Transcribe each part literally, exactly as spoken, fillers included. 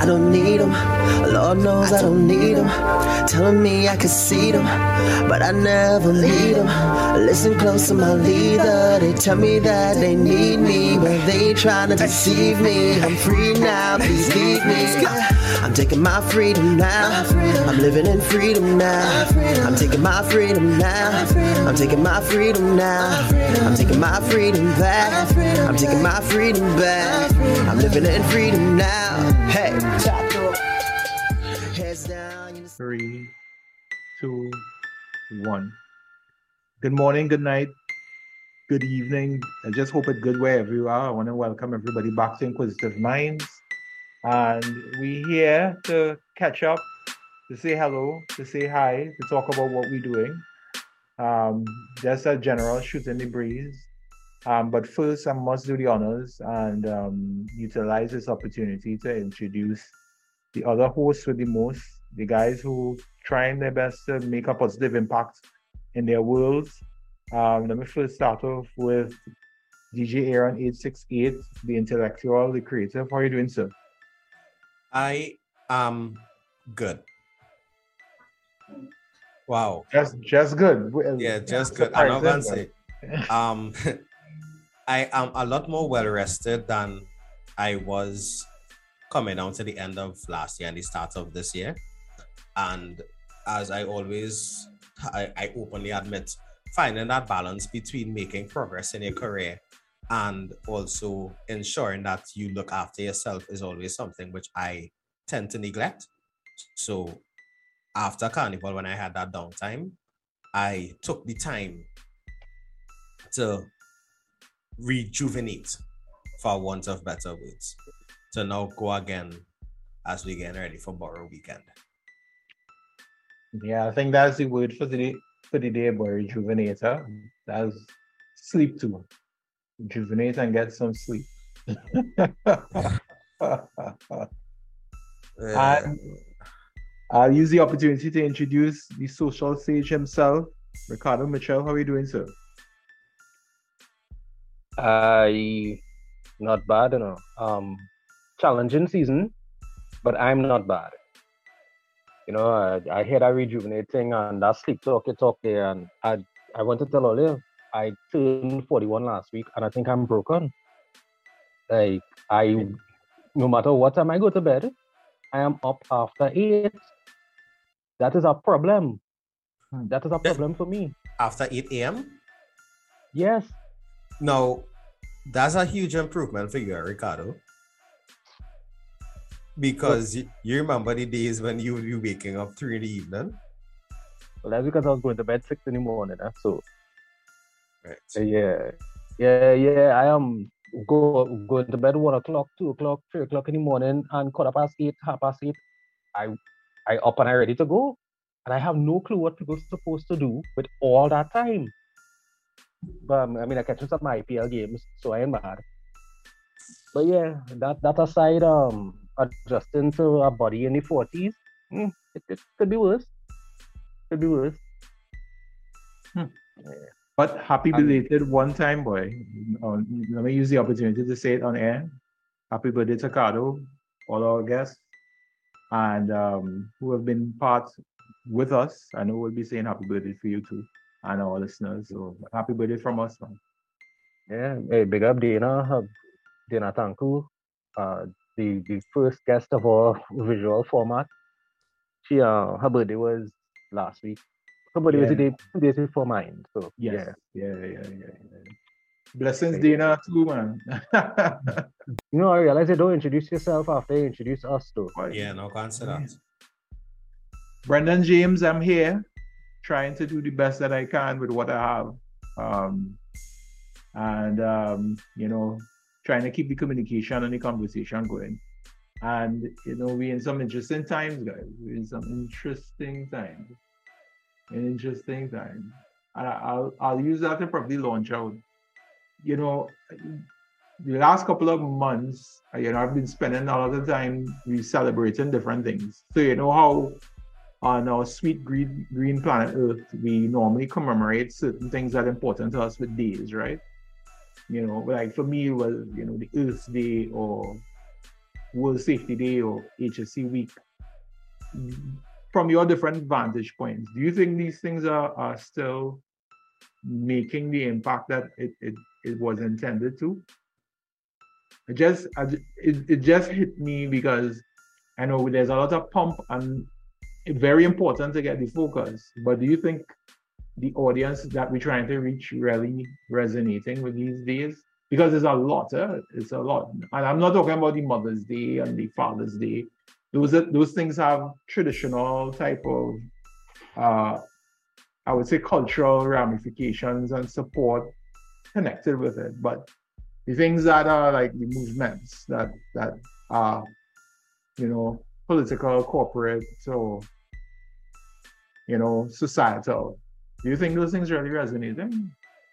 I don't need them. Lord knows I don't need them. Telling me I can see them, but I never meet them. Listen close to my leader. They tell me that they need me, but they trying to deceive me. I'm free now, please leave me. I'm taking my freedom now. I'm living in freedom now. I'm taking my freedom now. I'm taking my freedom now. I'm taking my freedom back. I'm taking my freedom back. I'm living in freedom now. Hey, heads down. Three, two, one. Good morning, good night, good evening. I just hope it's good wherever you are. I want to welcome everybody back to Inquisitive Minds. And we're here to catch up, to say hello, to say hi, to talk about what we're doing. Um, just a general shoot in the breeze. Um, but first, I must do the honors and um, utilize this opportunity to introduce the other hosts with the most, the guys who trying their best to make a positive impact in their worlds. Um, let me first start off with D J Aaron eight six eight, the intellectual, the creative. How are you doing, sir? I am good. Wow. Just just good. Yeah, just good. I'm not gonna say. Um, I am a lot more well rested than I was coming down to the end of last year and the start of this year. And as I always, I, I openly admit, finding that balance between making progress in your career and also ensuring that you look after yourself is always something which I tend to neglect. So after Carnival, when I had that downtime, I took the time to rejuvenate, for want of better words, to now go again as we get ready for Borough Weekend. Yeah, I think that's the word for the day, for the day, boy. Rejuvenator. That's sleep too. Rejuvenate and get some sleep. And I'll use the opportunity to introduce the social sage himself, Ricardo Mitchell. How are you doing, sir? I not bad, you know. Um, challenging season, but I'm not bad. You know, I, I hear that rejuvenating and that sleep talk you talk there, and I I want to tell all you, I turned forty-one last week, and I think I'm broken. Like I, no matter what time I go to bed, I am up after eight. That is a problem. That is a problem for me. After eight a.m.? Yes. Now, that's a huge improvement for you, Ricardo. Because you, you remember the days when you would be waking up three in the evening? Well, that's because I was going to bed six in the morning. Huh? So, right. Uh, yeah, yeah, yeah. I am go going to bed one o'clock, two o'clock, three o'clock in the morning, and quarter past eight, half past eight. I, I up and I ready to go, and I have no clue what people are supposed to do with all that time. But um, I mean, I catch some I P L games, so I ain't mad. But yeah, that that aside, um, adjusting to a body in the forties, mm, it, it could be worse. Could be worse. Hmm. Yeah. But happy belated um, one time, boy. Uh, let me use the opportunity to say it on air. Happy birthday to Cardo, all our guests, and um, who have been part with us. I know we'll be saying happy birthday for you too, and our listeners. So happy birthday from us, man. Yeah, hey, big up Dana, Dana Tanku, uh, the the first guest of our visual format. She uh, her birthday was last week. Her birthday yeah. was the day, two days before mine. So yes. yeah, yeah, yeah, yeah, yeah. Blessings, hey. Dana, too, man. You know, I realize you don't introduce yourself after you introduce us, though. Yeah, no, can't say that. Brendan James, I'm here, trying to do the best that I can with what I have. Um, and, um, you know, trying to keep the communication and the conversation going. And, you know, we're in some interesting times, guys. We're in some interesting times. Interesting times. And I'll, I'll use that to probably launch out. You know, the last couple of months, you know, I've been spending a lot of time we celebrating different things. So, you know how on our sweet green, green planet Earth, we normally commemorate certain things that are important to us with days, right? You know, like for me, it was, you know, the Earth Day or World Safety Day or H S C Week, from your different vantage points, do you think these things are, are still making the impact that it, it, it was intended to? It just I, it, it just hit me because I know there's a lot of pump and it's very important to get the focus. But do you think the audience that we're trying to reach really resonating with these days? Because there's a lot, eh? It's a lot. And I'm not talking about the Mother's Day and the Father's Day. Those are, those things have traditional type of, uh, I would say, cultural ramifications and support connected with it. But the things that are like the movements that that are, you know, political, corporate, so, you know, societal. Do you think those things really resonating?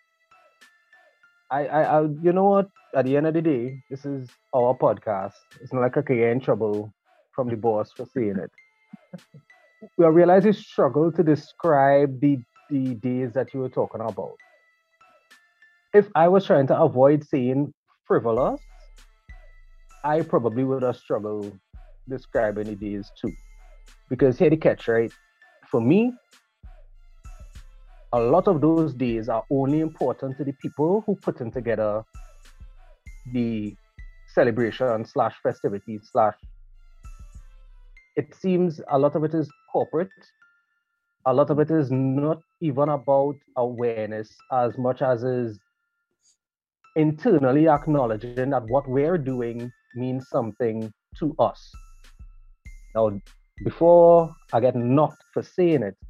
I, I, I, you know what? At the end of the day, this is our podcast. It's not like I can get in trouble from the boss for saying it. We realize you struggle to describe the, the days that you were talking about. If I was trying to avoid saying frivolous, I probably would have struggled describing the days too. Because here the catch, right? For me, a lot of those days are only important to the people who put in together the celebration slash festivity slash. It seems a lot of it is corporate. A lot of it is not even about awareness as much as is internally acknowledging that what we're doing means something to us. Now, before I get knocked for saying it,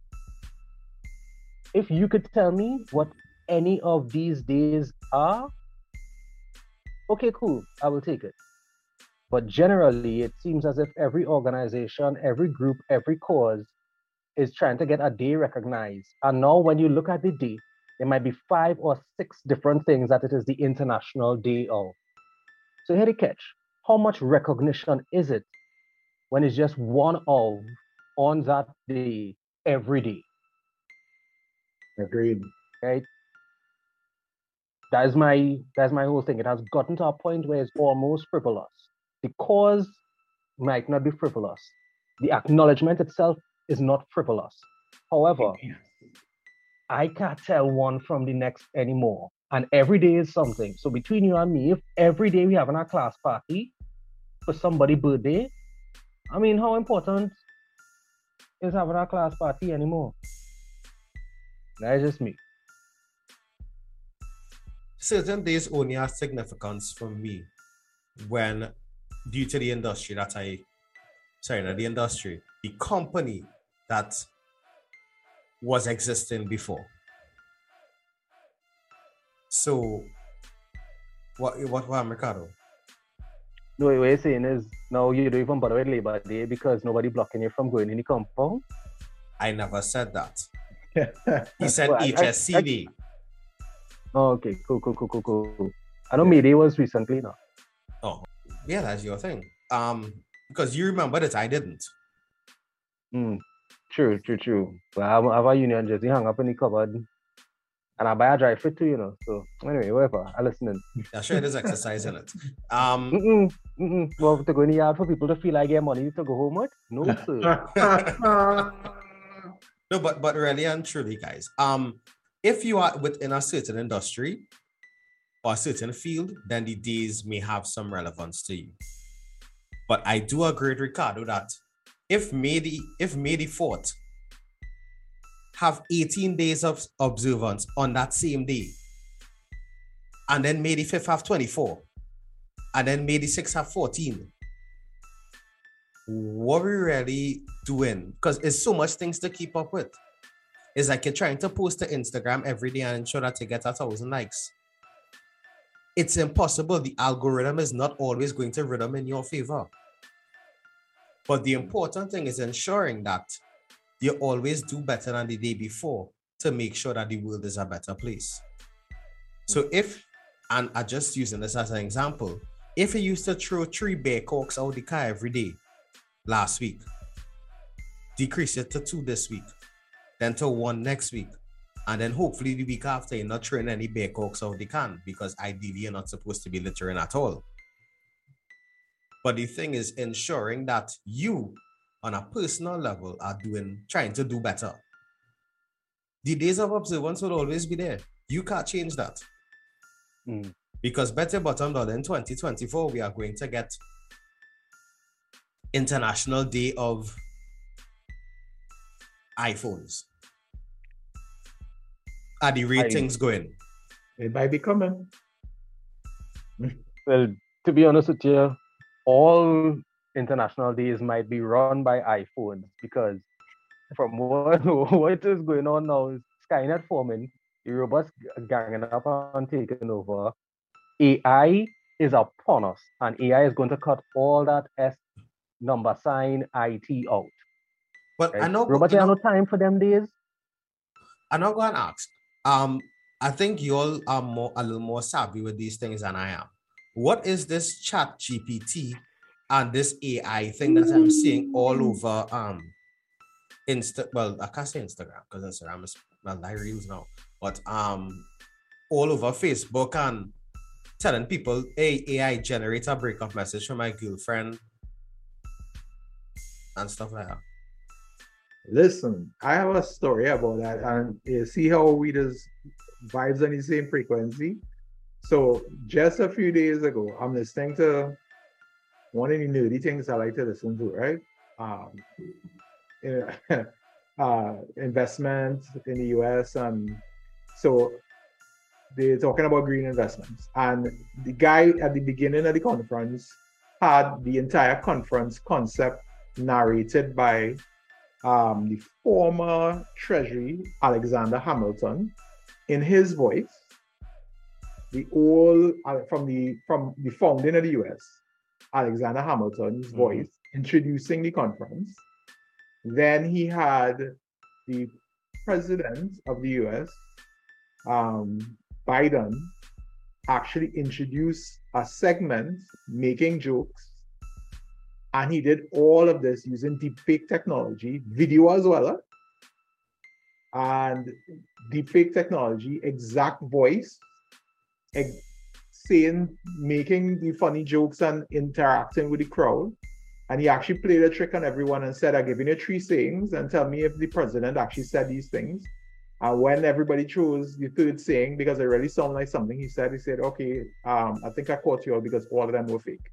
if you could tell me what any of these days are, okay, cool, I will take it. But generally, it seems as if every organization, every group, every cause is trying to get a day recognized. And now when you look at the day, there might be five or six different things that it is the International Day of. So here the catch. How much recognition is it when it's just one of on that day every day? Agreed. Right? That is my that's my whole thing. It has gotten to a point where it's almost frivolous. The cause might not be frivolous. The acknowledgement itself is not frivolous. However, I can't tell one from the next anymore. And every day is something. So between you and me, if every day we having a class party for somebody's birthday, I mean, how important is having a class party anymore? That's just me. Certain days only have significance for me when, due to the industry that I, sorry, not the industry, the company that was existing before. So, what what what Ricardo? No, what you're saying is now you don't even bother with Labor Day because nobody blocking you from going in the compound? I never said that. He said well, H S C D. Oh, okay, cool, cool, cool, cool, cool. I know May Day was recently now. Oh, yeah, that's your thing. Um, because you remember that I didn't. Mm, true, true, true. But I have, I have a Union jersey hung up in the cupboard, and I buy a dry fit too, you know. So anyway, whatever. I listening. Yeah, sure, there's exercise in it. Um, mm-mm, mm-mm. Well, to go in the yard for people to feel like get money to go home with? No, sir. No, but but really and truly, guys, um, if you are within a certain industry or a certain field, then the days may have some relevance to you. But I do agree with Ricardo that if May the if May the fourth have eighteen days of observance on that same day, and then May the fifth have twenty-four, and then May the sixth have fourteen. What are we really doing? Because there's so much things to keep up with. It's like you're trying to post to Instagram every day and ensure that you get a thousand likes. It's impossible. The algorithm is not always going to rhythm in your favor. But the important thing is ensuring that you always do better than the day before to make sure that the world is a better place. So if, and I'm just using this as an example, if you used to throw three bear corks out the car every day, last week, decrease it to two this week, then to one next week, and then hopefully the week after you're not throwing any bear corks out the can, because ideally you're not supposed to be littering at all. But the thing is ensuring that you, on a personal level, are doing, trying to do better. The days of observance will always be there. You can't change that. Mm. Because better bottom dollar in twenty twenty-four, we are going to get International Day of iPhones. Are the ratings I, going? It might be coming. Well, to be honest with you, all international days might be run by iPhones because from what, what is going on now is Skynet forming, the robots ganging up and taking over. A I is upon us, and A I is going to cut all that S number sign I T out. But right? I know robots have no time for them days. I'm not going to ask. Um, I think you all are more a little more savvy with these things than I am. What is this Chat G P T and this A I thing that I'm seeing all over um Insta? Well, I can't say Instagram because Instagram is well, I reels now, but um all over Facebook and telling people, hey, A I generate a breakup message from my girlfriend and stuff like that. Listen, I have a story about that, and you see how we just vibes on the same frequency. So just a few days ago, I'm listening to one of the nerdy things I like to listen to, right? Um, uh, investment in the U S, and so they're talking about green investments. And the guy at the beginning of the conference had the entire conference concept narrated by um, the former Treasury, Alexander Hamilton, in his voice. The old uh, from the from the founding of the U S, Alexander Hamilton's mm-hmm. voice introducing the conference. Then he had the president of the U S, um, Biden, actually introduce a segment making jokes, and he did all of this using deepfake technology, video as well, and deepfake technology, exact voice. Saying, making the funny jokes and interacting with the crowd. And he actually played a trick on everyone and said, I'm giving you three sayings and tell me if the president actually said these things. And when everybody chose the third saying, because it really sounded like something he said, he said, okay, um, I think I caught you all because all of them were fake.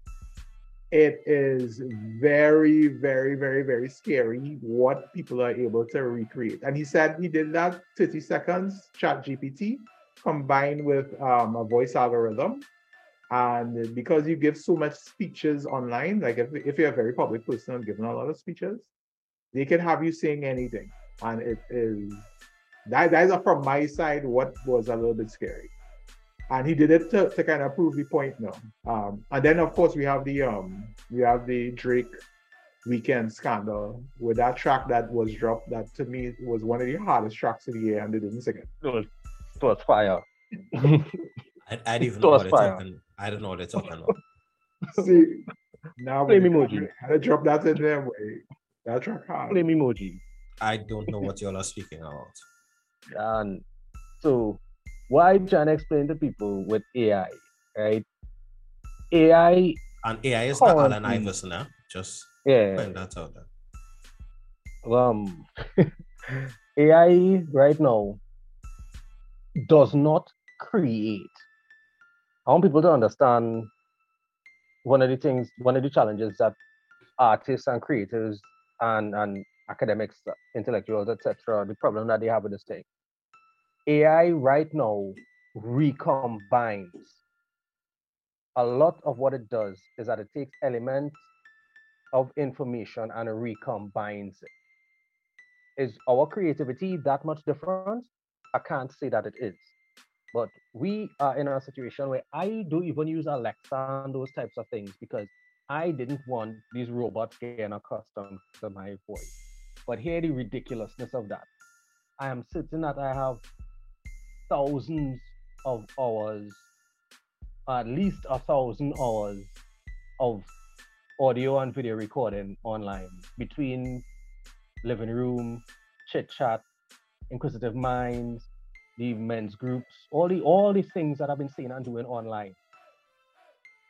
It is very, very, very, very scary what people are able to recreate. And he said he did that thirty seconds, Chat G P T, combined with um, a voice algorithm. And because you give so much speeches online, like if, if you're a very public person and giving a lot of speeches, they can have you saying anything. And it is, that, that is from my side what was a little bit scary. And he did it to, to kind of prove the point now. Um, and then of course we have the um, we have the Drake Weekend scandal with that track that was dropped that to me was one of the hardest tracks of the year, and they didn't sing it. It was, it was fire. I, I didn't even know what they're talking. I don't know what they're talking about. See, now Flame emoji. I drop that in there. Way that track hard. Flame emoji. I don't know what y'all are speaking about. And so, what I'm trying to explain to people with A I, right? A I and A I is not Allen Iverson, huh? Just yeah. find that out there. Um, A I right now does not create. I want people to understand one of the things, one of the challenges that artists and creators and, and academics, intellectuals, et cetera, the problem that they have with this thing. A I right now recombines. A lot of what it does is that it takes elements of information and recombines it. Is our creativity that much different? I can't say that it is. But we are in a situation where I don't even use Alexa and those types of things because I didn't want these robots getting accustomed to my voice. But hear the ridiculousness of that. I am certain that I have thousands of hours, at least a thousand hours of audio and video recording online between living room, chit chat, Inquisitive Minds, the men's groups, all the all the things that I've been seeing and doing online.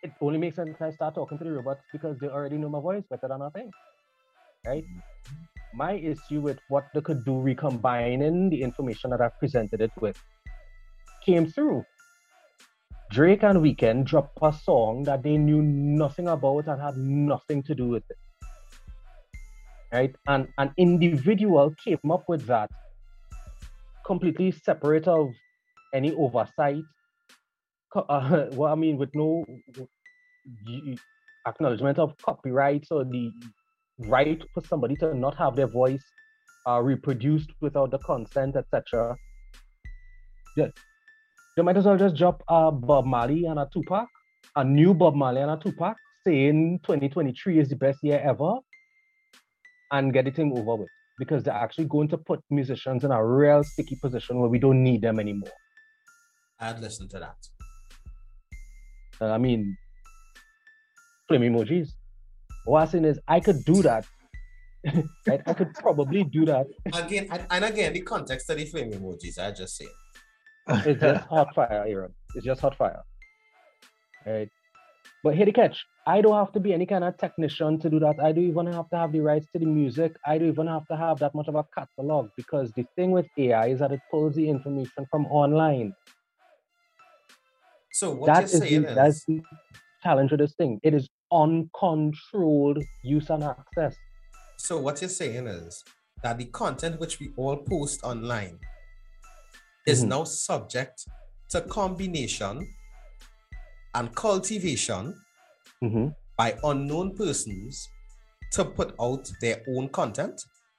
it only makes sense I start talking to the robots because they already know my voice better than I think. Right? My issue with what they could do recombining the information that I've presented it with came through. Drake and Weeknd dropped a song that they knew nothing about and had nothing to do with it. Right? And an individual came up with that completely separate of any oversight. Uh, well, I mean, with no acknowledgement of copyright or the right for somebody to not have their voice uh, reproduced without the consent, et cetera. Yeah. They might as well just drop a Bob Marley and a Tupac, a new Bob Marley and a Tupac, saying twenty twenty-three is the best year ever, and get it over with. Because they're actually going to put musicians in a real sticky position where we don't need them anymore. I'd listen to that. Uh, I mean, flame emojis. What I'm saying is, I could do that. Right? I could probably do that. Again, and again, the context of the flame emojis, I just say. It's just hot fire, Aaron. It's just hot fire. Right? But here the catch. I don't have to be any kind of technician to do that. I don't even have to have the rights to the music. I don't even have to have that much of a catalog, because the thing with A I is that it pulls the information from online. So what that you're is saying the, is... That's the challenge with this thing. It is uncontrolled use and access. So what you're saying is that the content which we all post online is mm-hmm. now subject to combination and cultivation mm-hmm. by unknown persons to put out their own content?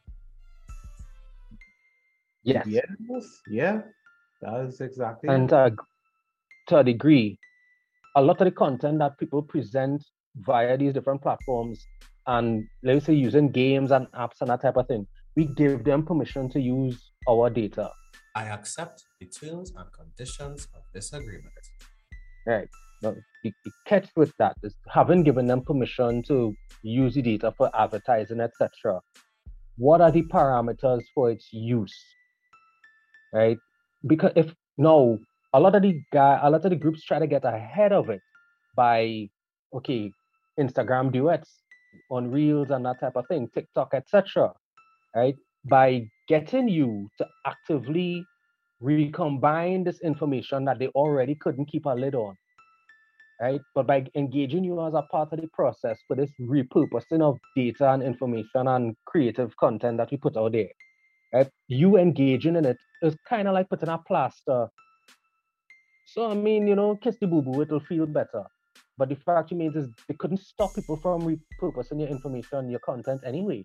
Yes. Yes. Yeah. That is exactly And uh, to a degree, a lot of the content that people present via these different platforms, and let's say using games and apps and that type of thing, we give them permission to use our data. I accept the terms and conditions of this agreement. Right. Now, the, the catch with that is, having given them permission to use the data for advertising, et cetera, what are the parameters for its use? Right? Because if no, a lot of the guy, a lot of the groups try to get ahead of it by, okay, Instagram duets on Reels and that type of thing, TikTok, et cetera. Right? By getting you to actively recombine this information that they already couldn't keep a lid on. Right? But by engaging you as a part of the process for this repurposing of data and information and creative content that we put out there, right? You engaging in it is kind of like putting a plaster. So, I mean, you know, kiss the boo-boo, it'll feel better. But the fact remains is they couldn't stop people from repurposing your information, your content anyway.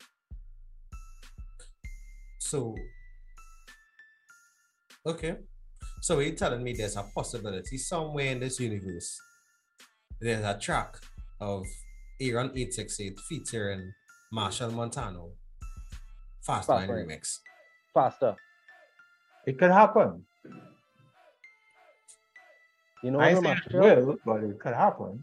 So, okay. So you're telling me there's a possibility somewhere in this universe there's a track of Aaron eight six eight featuring Marshall Montano. Faster Fast remix. Faster. It could happen. You know, I say it will, but it could happen.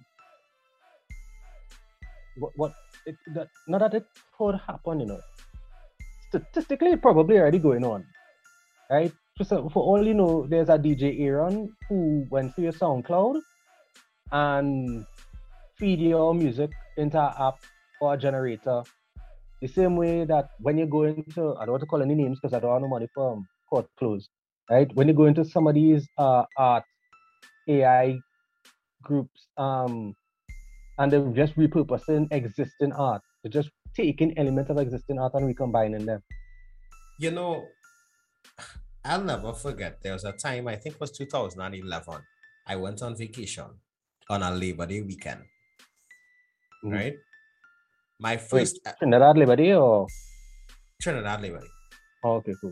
What? what it, that, not that it could happen, you know. Statistically, it's probably already going on, right? So for all you know, there's a D J Aaron who went through your SoundCloud and feed your music into an app or a generator. The same way that when you go into, I don't want to call any names because I don't have no money for um, court close, right? When you go into some of these uh, art A I groups, um, and they're just repurposing existing art. They're just taking elements of existing art and recombining them. You know, I'll never forget. There was a time, I think it was two thousand eleven, I went on vacation on a Labor Day weekend, mm-hmm. right? My first... Wait, Trinidad Labor Day or? Trinidad Labor Day. Oh, okay, cool.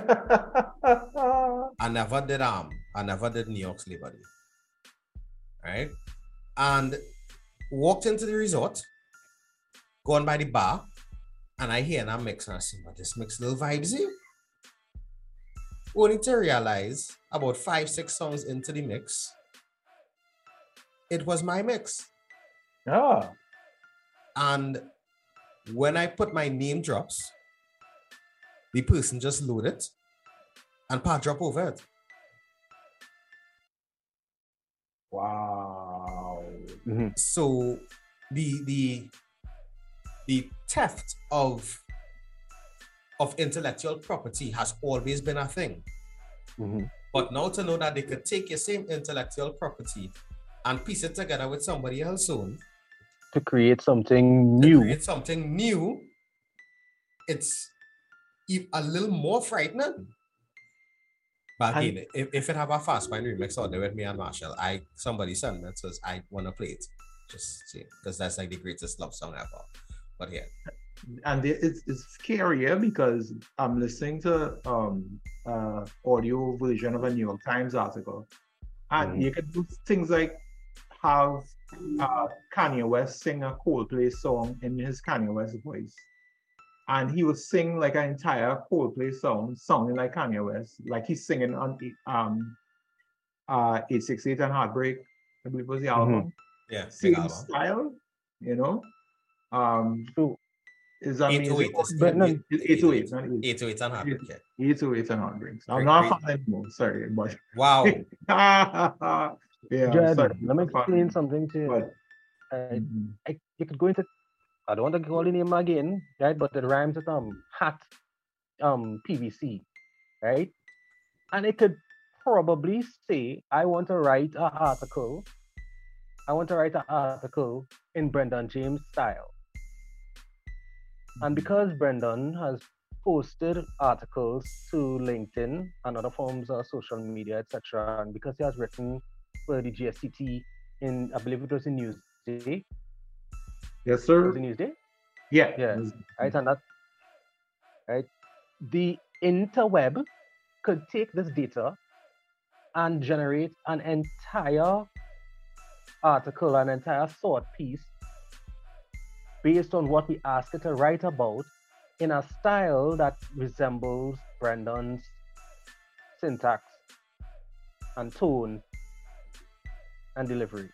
I never did, um, I never did New York's Labor Day, right? And walked into the resort, gone by the bar, and I hear that mix, and I say, but this mix little vibes here. Only to realize about five, six songs into the mix, it was my mix. Oh. And when I put my name drops, the person just load it and part drop over it. Wow. Mm-hmm. So the the the theft of of intellectual property has always been a thing. Mm-hmm. But now to know that they could take your same intellectual property and piece it together with somebody else's own to create something to new. create something new, it's a little more frightening. But again, if, if it have a fast mind remix out there with me and Marshall, I somebody sent me, says I want to play it. Just see, because that's like the greatest love song ever. But yeah. And it's, it's scarier because I'm listening to um uh audio version of a New York Times article, and mm-hmm. you can do things like have uh, Kanye West sing a Coldplay song in his Kanye West voice, and he would sing like an entire Coldplay song sounding like Kanye West, like he's singing on um uh eight six eight and Heartbreak, I believe was the album. Mm-hmm. Yeah, same album. style, you know. Um, so is that eight oh eight, but no, eight oh eight, not eight. eight oh eight and Heartbreak. eight oh eight and Heartbreak. I'm not fan anymore, sorry, but wow. yeah, Jed, sorry. let me explain something to you. But, uh, mm-hmm. I, you could go into, I don't want to call the name again, right? But it rhymes with um hat, um P V C, right? And it could probably say, I want to write an article. I want to write an article in Brendan James style. And because Brendan has posted articles to LinkedIn and other forms of social media, et cetera, and because he has written for the G S C T in, I believe it was in Newsday. Yes, sir. Was it Newsday? Yeah. Yeah. Right, and that, right? The interweb could take this data and generate an entire article, an entire thought piece based on what we ask it to write about in a style that resembles Brendan's syntax and tone and delivery.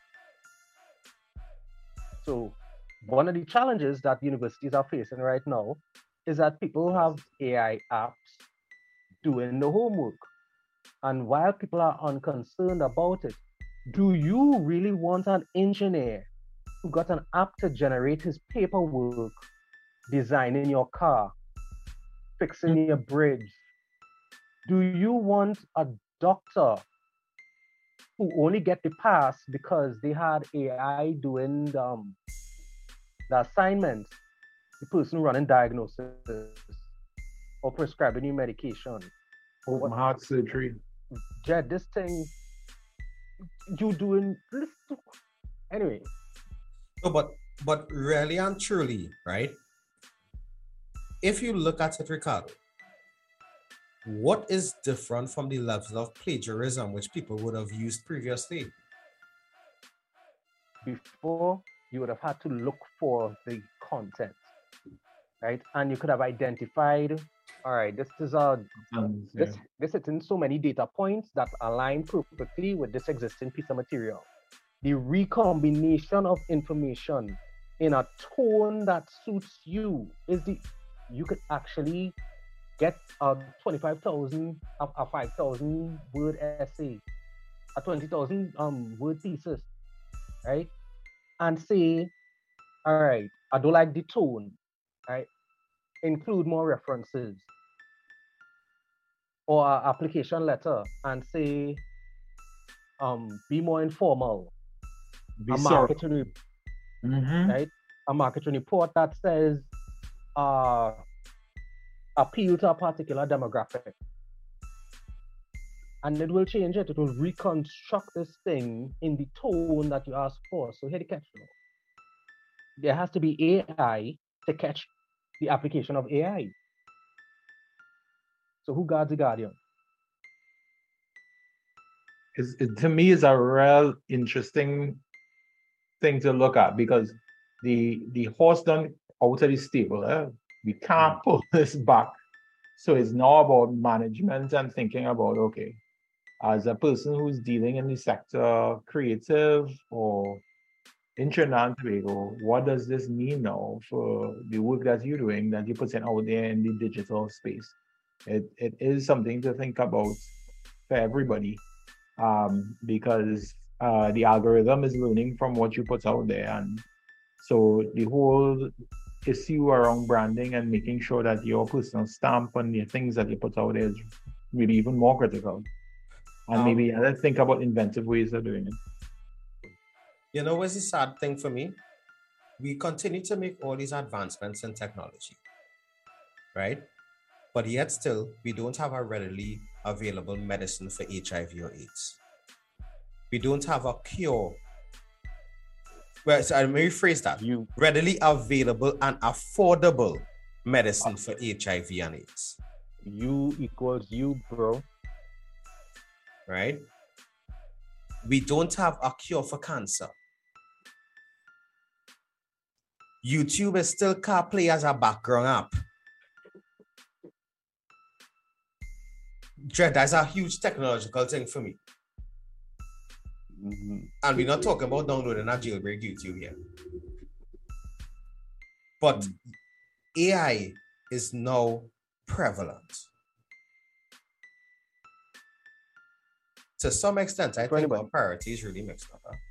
So one of the challenges that universities are facing right now is that people have A I apps doing the homework. And while people are unconcerned about it, do you really want an engineer who got an app to generate his paperwork, designing your car, fixing your bridge? Do you want a doctor who only get the pass because they had A I doing the, um, the assignment, the person running diagnosis or prescribing you medication? Open heart surgery. Jed, this thing, you doing, anyway. No, but but really and truly, right? If you look at it, Ricardo, what is different from the level of plagiarism which people would have used previously? Before, you would have had to look for the content, right? And you could have identified, all right, this is a um, this yeah. this is in so many data points that align perfectly with this existing piece of material. The recombination of information in a tone that suits you is the, you could actually get a twenty-five thousand, a, a five thousand word essay, a twenty thousand um, word thesis, right? And say, all right, I don't like the tone, right? Include more references. Or an application letter and say, um, be more informal. Be a marketing report, mm-hmm. right? A marketing report that says, uh, appeal to a particular demographic. And it will change it. It will reconstruct this thing in the tone that you ask for. So here the catch. There has to be A I to catch the application of A I. So who guards the guardian? It's, it, to me, is a real interesting thing to look at because the the horse done out of the stable. Eh? We can't pull this back. So it's now about management and thinking about, okay, as a person who's dealing in the sector, creative or in Trinidad and Tobago, what does this mean now for the work that you're doing, that you're putting out there in the digital space? It it is something to think about for everybody, um, because uh, the algorithm is learning from what you put out there. And so the whole issue around branding and making sure that your personal stamp on the things that you put out there is really even more critical. And um, maybe let's think about inventive ways of doing it. You know what's the sad thing for me? We continue to make all these advancements in technology, right? But yet still, we don't have a readily available medicine for H I V or AIDS. We don't have a cure. Well, so let me rephrase that. You readily available and affordable medicine for H I V and AIDS. You equals you, bro. Right? We don't have a cure for cancer. YouTube is still CarPlay as a background app. That's a huge technological thing for me. Mm-hmm. And we're not talking about downloading a jailbreak YouTube here. But mm-hmm. A I is now prevalent. To some extent, I think our priorities really mixed up. Huh?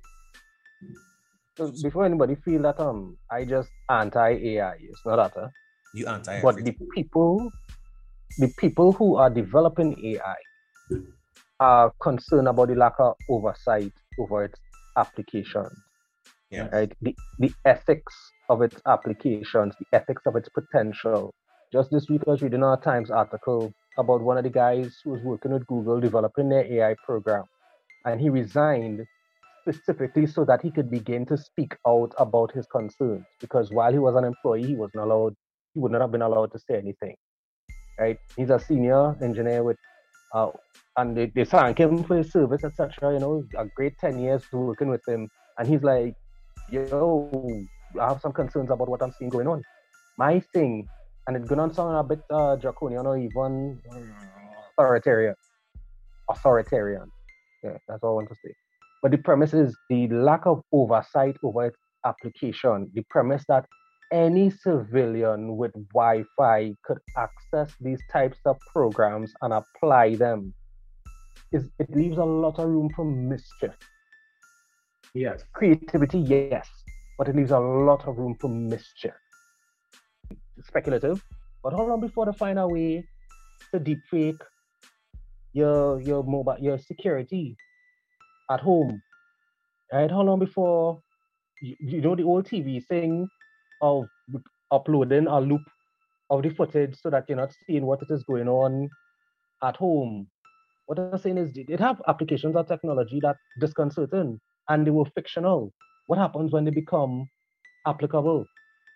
So before anybody feel that um I just anti-A I, it's not that. Huh? You anti But the people, the people who are developing A I are concerned about the lack of oversight over its application. Yeah. Right. The the ethics of its applications, the ethics of its potential. Just this week I was reading a Times article about one of the guys who was working with Google developing their A I program. And he resigned specifically so that he could begin to speak out about his concerns. Because while he was an employee, he wasn't allowed, he would not have been allowed to say anything. Right? He's a senior engineer with uh and they, they thank him for his service, et cetera. You know, a great ten years working with him. And he's like, yo, I have some concerns about what I'm seeing going on. My thing, and it's going to sound a bit uh, draconian or even authoritarian. Authoritarian. Yeah, that's all I want to say. But the premise is the lack of oversight over its application. The premise that any civilian with Wi-Fi could access these types of programs and apply them. Is it leaves a lot of room for mischief. Yes. Creativity, yes, but it leaves a lot of room for mischief. Speculative, but how long before they find a way to deepfake your your mobile your security at home? Right? How long before you, you know the old T V thing of uploading a loop of the footage so that you're not seeing what it is going on at home? What I'm saying is it have applications of technology that disconcerting and they were fictional. What happens when they become applicable?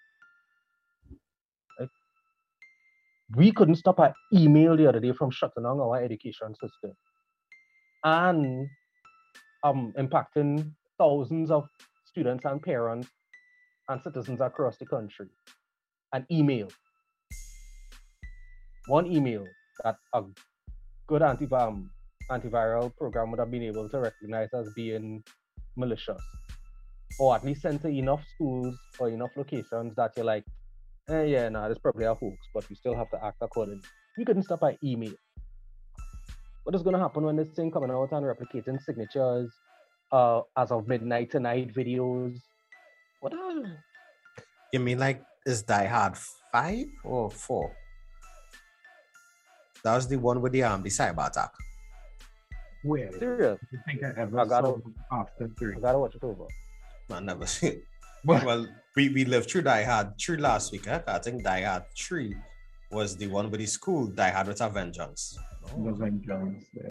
Right? We couldn't stop our email the other day from shutting down our education system and um, impacting thousands of students and parents and citizens across the country. An email. One email that a good anti um, antiviral program would have been able to recognize as being malicious, or at least censor enough schools or enough locations that you're like, eh, yeah, nah, this probably a hoax, but we still have to act accordingly. We couldn't stop our email. What is going to happen when this thing coming out and replicating signatures uh, as of midnight tonight videos? What are... You mean like, is Die Hard five or four? That was the one with the um the cyber attack. Where? Serious? I think I ever I gotta, saw after three. I gotta watch it over. I never seen it. Well, we, we lived through Die Hard three last week. Eh? I think Die Hard three was the one with the school. Die Hard with a Vengeance. Oh. The Vengeance. Yeah.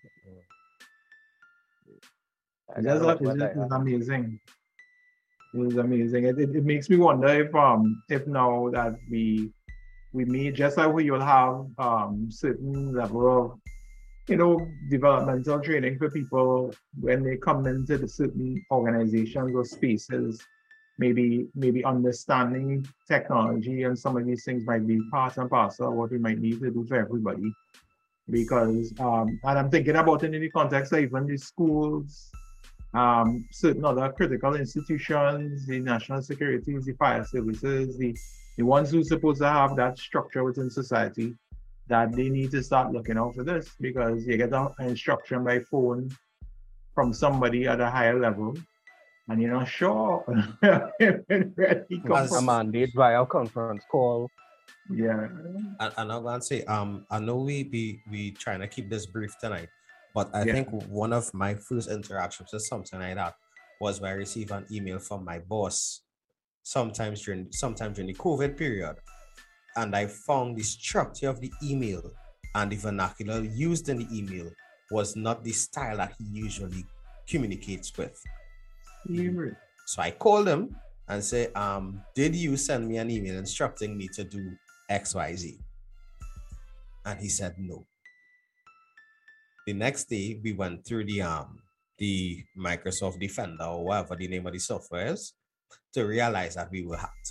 That's what is it is amazing. It was amazing. It, it, it makes me wonder if um if now that we we may, just like we will have um certain level of, you know, developmental training for people when they come into the certain organizations or spaces, maybe maybe understanding technology and some of these things might be part and parcel of what we might need to do for everybody. Because um and I'm thinking about it in the context of even the schools, um certain other critical institutions, the national securities, the fire services, the the ones who are supposed to have that structure within society, that they need to start looking out for this, because you get an instruction by phone from somebody at a higher level, and you're not sure where he comes A from. mandate via conference call. Yeah. And, and I'm going to say, um, I know we be we trying to keep this brief tonight, but I Yeah. think one of my first interactions with something like that was when I received an email from my boss sometimes during sometimes during the COVID period. And I found the structure of the email and the vernacular used in the email was not the style that he usually communicates with. Yeah. So I called him and said, um, did you send me an email instructing me to do X, Y, Z? And he said no. The next day, we went through the um the Microsoft Defender or whatever the name of the software is to realize that we were hacked.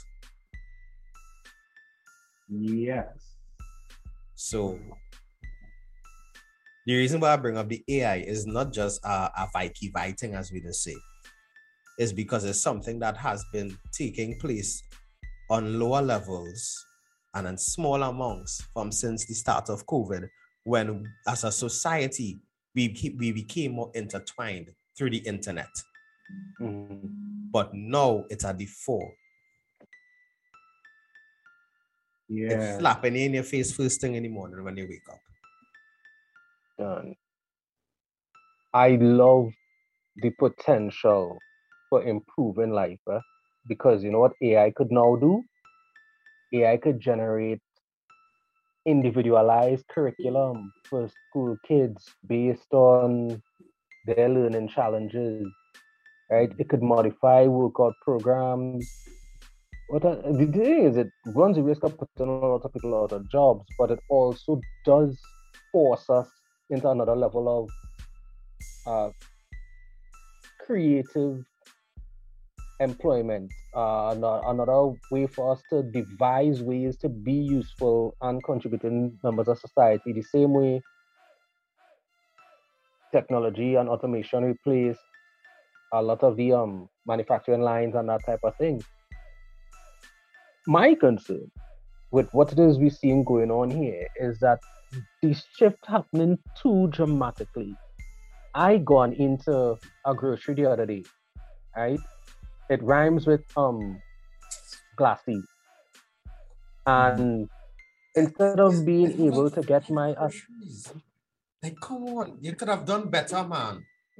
Yes. So the reason why I bring up the A I is not just uh, a Viking thing, as we just say. It's because it's something that has been taking place on lower levels and in small amounts from since the start of COVID, when as a society, we, we became more intertwined through the internet. Mm-hmm. But now it's at the fore. Yeah. It's slapping in your face first thing in the morning when you wake up. Done. I love the potential for improving life, eh? Because you know what A I could now do? A I could generate individualized curriculum for school kids based on their learning challenges, right? It could modify workout programs. What a, the thing is, it runs the risk of putting a lot of people out of jobs, but it also does force us into another level of uh, creative employment, uh, another way for us to devise ways to be useful and contributing members of society. The same way technology and automation replace a lot of the um, manufacturing lines and that type of thing. My concern with what it is we're seeing going on here is that the shift happening too dramatically. I gone into a grocery the other day, right? It rhymes with um glassy. And instead of being It's able not to get my uh, like, come on, you could have done better, man.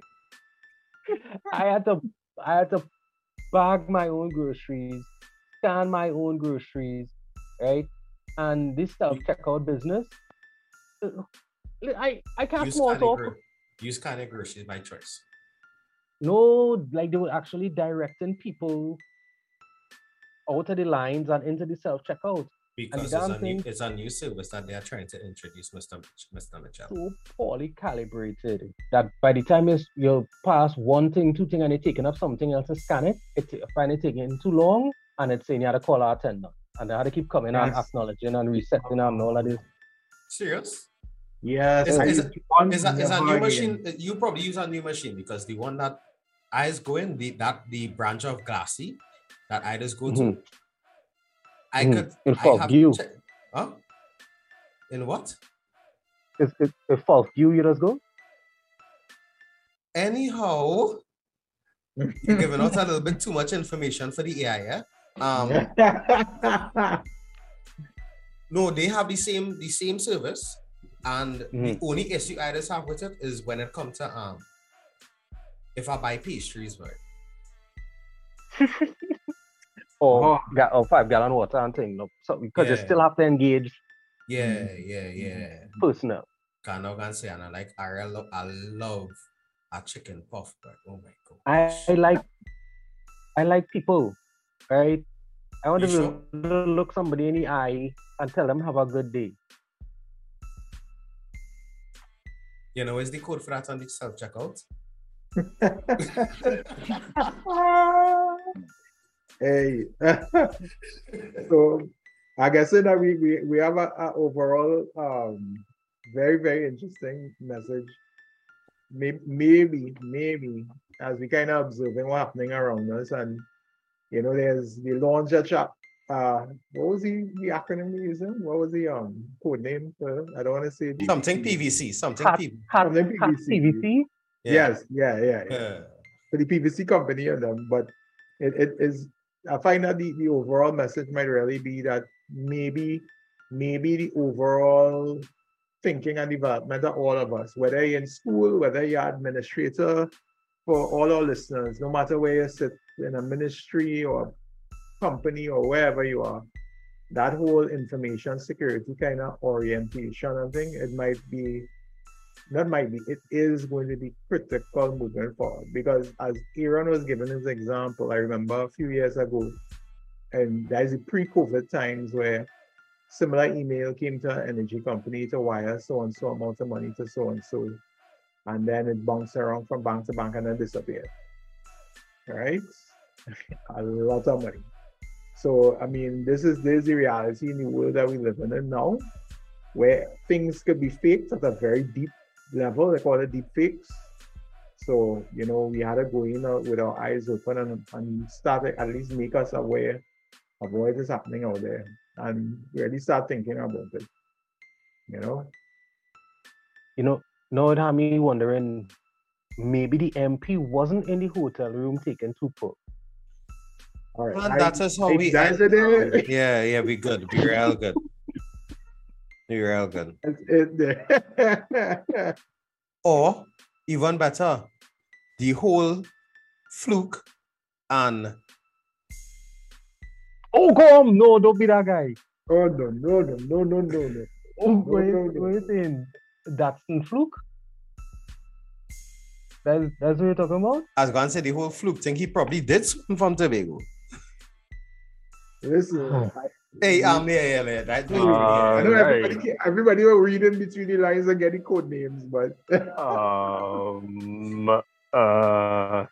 I had to I had to bag my own groceries, scan my own groceries, right? And this self-checkout business, I I can't small talk. Gro- use kind of groceries by choice. No, like they were actually directing people out of the lines and into the self-checkout. Because it's a, new, it's a new service that they are trying to introduce, Mister Mister Mitchell. So poorly calibrated that by the time you you pass one thing, two things, and you're taking up something else to scan it, it finally taking too long, and it's saying you had to call our attendant, and they had to keep coming yes. and acknowledging and resetting and all of this. Serious? Yes. Is, is, is, is, a, is a new machine? You probably use a new machine because the one that I is going, the that the branch of Glassy that I just go to. Mm-hmm. I mm-hmm. could in false view. Check, huh? In what? It's it, it false view you just go? Anyhow, you're giving out a little bit too much information for the A I, yeah? Um No, they have the same the same service, and mm-hmm. the only issue I just have with it is when it comes to um if I buy pastries, right? Or, oh. or five gallon water and thing, no, so because yeah. you still have to engage. Yeah, yeah, yeah. Personnel. Can I say, and I like I love, I love a chicken puff, but oh my god. I, I like, I like people, right? I want you to sure? look somebody in the eye and tell them have a good day. You know, is the code for that on the self checkout? Hey, so I guess that we, we, we have an overall um, very, very interesting message. Maybe, maybe, maybe, as we kind of observing what's happening around us, and you know, there's the launch of chat. Uh, what was the, the acronym we using? What was the um code name for? I don't want to say something P V C, something hat, P V C. Hat, something P V C. Yeah. Yes, yeah, yeah, yeah. For the P V C company and them, but it, it is. I find that the, the overall message might really be that maybe maybe the overall thinking and development of all of us, whether you're in school, whether you're administrator, for all our listeners, no matter where you sit in a ministry or company or wherever you are, that whole information security kind of orientation and thing, it might be, not might be, it is going to be critical moving forward. Because as Aaron was giving his example, I remember a few years ago, and there's the pre-COVID times where similar email came to an energy company to wire so and so amount of money to so and so, and then it bounced around from bank to bank and then disappeared. Right? A lot of money. So I mean, this is this is the reality in the world that we live in now, where things could be faked at a very deep level. They call it deep fakes. So you know, we had to go in with our eyes open and, and start to at least make us aware of what is happening out there, and really start thinking about it. You know. You know, now it had me wondering, maybe the M P wasn't in the hotel room taking two pull. All right. And I, that is how I, we that's end. it. Yeah, yeah, we good. Be real good. Be real good. That's it. Or even better, the whole fluke and oh come no, don't be that guy. Oh no, no, no, no, no, no, no. Oh, no, what, no, what no. are you saying? That's in fluke? That's, that's what you're talking about? I was going to say the whole fluke thing, he probably did swim from Tobago. Listen, I, Hey, um, yeah, yeah, yeah. That, I know right. everybody, everybody will read in between the lines and get the code names, but um, uh,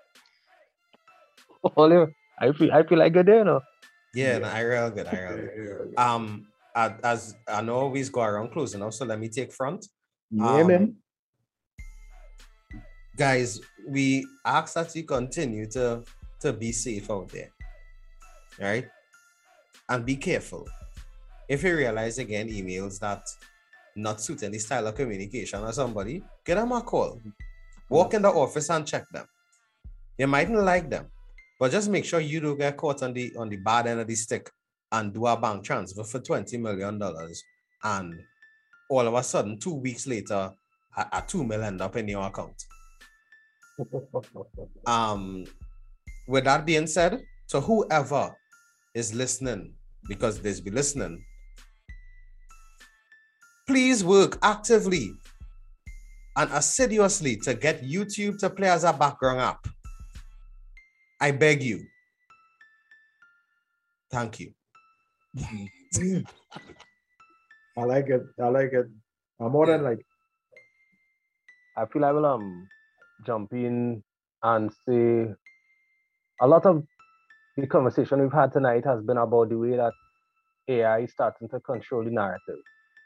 Oliver, I feel I feel like good there, no? yeah, Yeah. no, I real good, I real good. Um, as, as I know, always go around closing now, so let me take front. yeah, Um, man. Guys, we ask that you continue to, to be safe out there, right? And be careful. If you realize again emails that not suit any style of communication or somebody, get them a call. Walk in the office and check them. You mightn't like them, but just make sure you don't get caught on the on the bad end of the stick and do a bank transfer for twenty million dollars, and all of a sudden, two weeks later, a, a two million end up in your account. Um, with that being said, to whoever is listening, because there's be listening, please work actively and assiduously to get YouTube to play as a background app. I beg you. Thank you. I like it. I like it. I'm more than like. I feel I will um jump in and say a lot of the conversation we've had tonight has been about the way that A I is starting to control the narrative.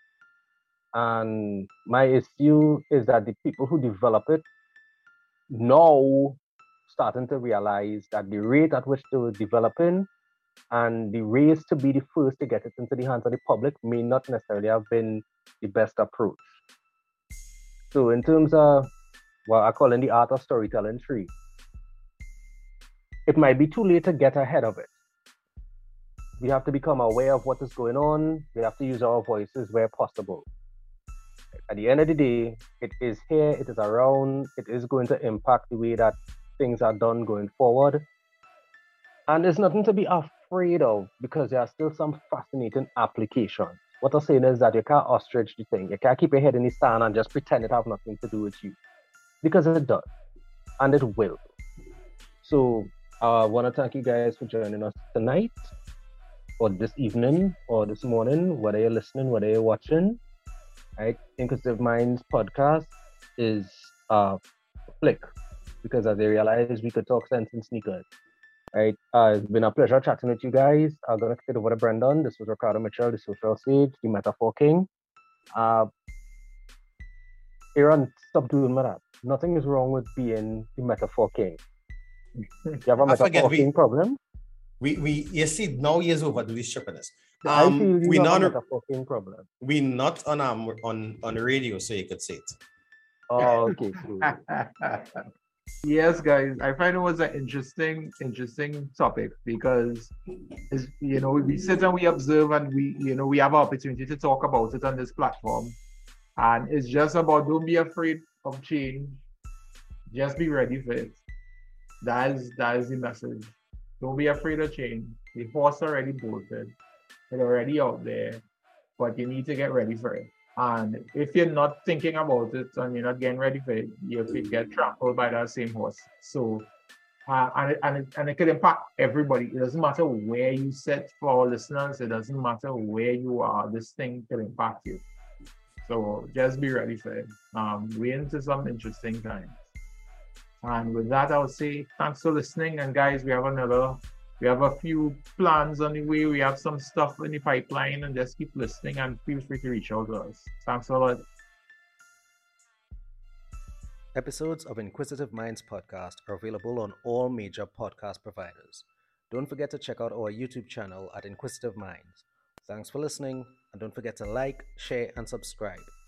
And my issue is that the people who develop it now starting to realize that the rate at which they were developing and the race to be the first to get it into the hands of the public may not necessarily have been the best approach. So in terms of what I call in the art of storytelling tree, it might be too late to get ahead of it. We have to become aware of what is going on. We have to use our voices where possible. At the end of the day, it is here, it is around, it is going to impact the way that things are done going forward. And there's nothing to be afraid of because there are still some fascinating applications. What I'm saying is that you can't ostrich the thing. You can't keep your head in the sand and just pretend it has nothing to do with you. Because it does. And it will. So I uh, want to thank you guys for joining us tonight, or this evening, or this morning, whether you're listening, whether you're watching. Right? Inquisitive Minds podcast is uh, a flick, because as they realized, we could talk sense in sneakers. Right? Uh, it's been a pleasure chatting with you guys. I'm going to kick it over to Brendan. This was Ricardo Mitchell, the Social Sage, the Metaphor King. Uh, Aaron, stop doing that. Nothing is wrong with being the Metaphor King. Do you have a Metaphor King we, problem? We, we, you see, now years over do this strippiness. Um, I feel you we have not a Metaphor King problem. We not on um, on on the radio, so you could say it. Oh, okay, cool. Yes, guys, I find it was an interesting, interesting topic because, it's, you know, we sit and we observe and we, you know, we have an opportunity to talk about it on this platform. And it's just about don't be afraid of change. Just be ready for it. That is, that is the message. Don't be afraid of change. The horse already bolted. It's already out there, but you need to get ready for it. And if you're not thinking about it and you're not getting ready for it, you could get trampled by that same horse. So, uh, and, it, and, it, and it could impact everybody. It doesn't matter where you sit for our listeners. It doesn't matter where you are. This thing could impact you. So just be ready for it. Um, we're into some interesting times. And with that, I would say thanks for listening. And guys, we have another, we have a few plans on the way. We have some stuff in the pipeline, and just keep listening and feel free to reach out to us. Thanks a lot. Episodes of Inquisitive Minds podcast are available on all major podcast providers. Don't forget to check out our YouTube channel at Inquisitive Minds. Thanks for listening, and don't forget to like, share, and subscribe.